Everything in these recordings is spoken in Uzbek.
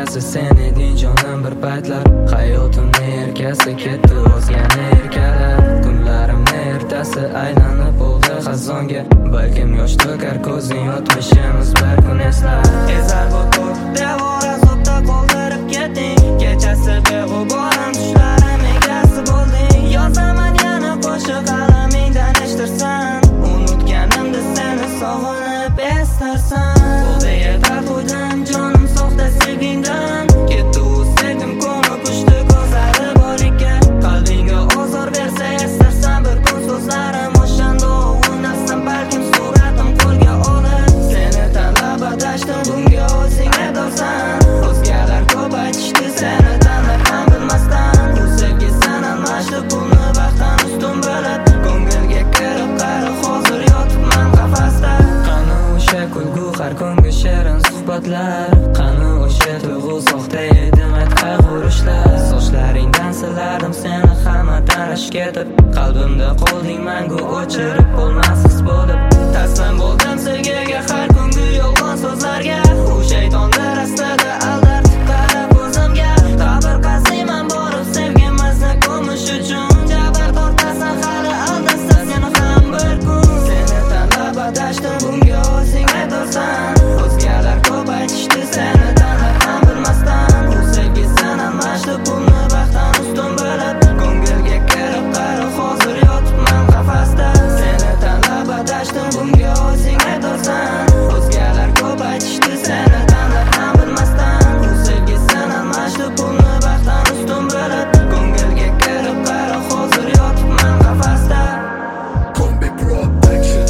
erkasi sen eding jonim bir paytlar. Hayotimni erkasi ketdi o'zgani erkalab. Kunlarimni ertasi aylanib bo'ldi xazonga. Balkim yosh to'kar ko'zing o'tmishimiz bir kun eslar. Ezar bo'tur devor azobda qoldirib ketding. Kechasi beg'uborim tushlarim egasi bo'lding. Yozaman yana qo'shiq qalamingdan eshtirsan. Unutganimda seni sog'inib estarsan. Bo'ldi yetar qo'ydim jonim soxta sevgingdan. Ketdi u sevgim ko'mib ushdi ko'zlari bor ekan. Qalbingga ozor bersa estarsan bir kun so'zlarim. O'shanda o'ynasam balkim suratim qo'lga olib. Seni tanlab adashdim bunga o'zing aybdorsan. O'zgalar ko'p aytishdi seni tanlab ham bilmasdan. Bu sevgi san almashdi pulni vaqtdan ustun bilib. Ko'ngilga kirib qara hozir yotibman qafasda. Qani o'sha kulgu har kungi shirin suhbatlar. Qani o'sha tuyg'u soxta edi mat qayg'urishlar. Sochlaringdan silardim seni hamma tarash ketib. Qalbimda qolding mangu o'chirib bo'lmas his bo'lib. Taslim bo'ldim sevgiga har kungi yolg'on so'zlarga. U shaytonlar rastada aldartib qarab o'zimga. Qabr qaziyman borib sevgimizni ko'mish uchun. Jabr tortasan hali aldasa seni ham bir kun. Seni tanlab adashdim bunga o'zing aybdorsan. O'zgalar ko'p aytishdi seni tanlab ham bilmasdan. Bu sevgi san almashdi pulni vaqtdan ustun bilib. Ko'ngilga kirib qara hozir yotibman qafasda. Seni tanlab adashdim bunga o'zing aybdorsan. O'zgalar ko'p aytishdi seni tanlab ham bilmasdan. Bu sevgi san almashdi pulni vaqtdan ustun bilib. Ko'ngilga kirib qara hozir yotibman qafasda. Combi Production.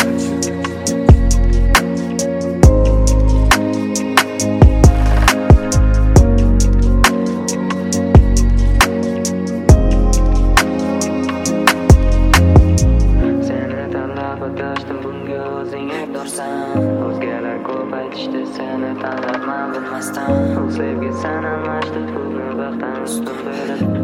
Seni tanlab adashdim bunga o'zing aybdorsan. O'zgalar ko'p aytishdi seni tanlabman bilmasdan. Bu sevgi san almashdi pulni vaqtdan ustun bilib.